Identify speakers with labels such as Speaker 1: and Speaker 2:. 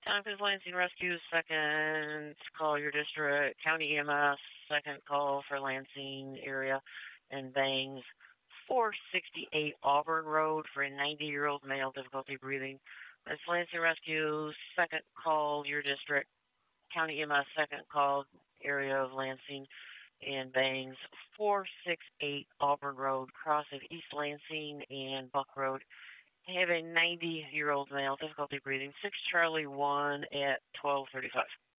Speaker 1: Tompkins Lansing Rescue, second call your district. County EMS, second call for Lansing area and Bangs. 468 Auburn Road for a 90-year-old male, difficulty breathing. That's Lansing Rescue, second call your district. County EMS, second call area of Lansing and Bangs. 468 Auburn Road, cross of East Lansing and Buck Road. I have a 90-year-old male, difficulty breathing. 6 Charlie 1 at 12:35.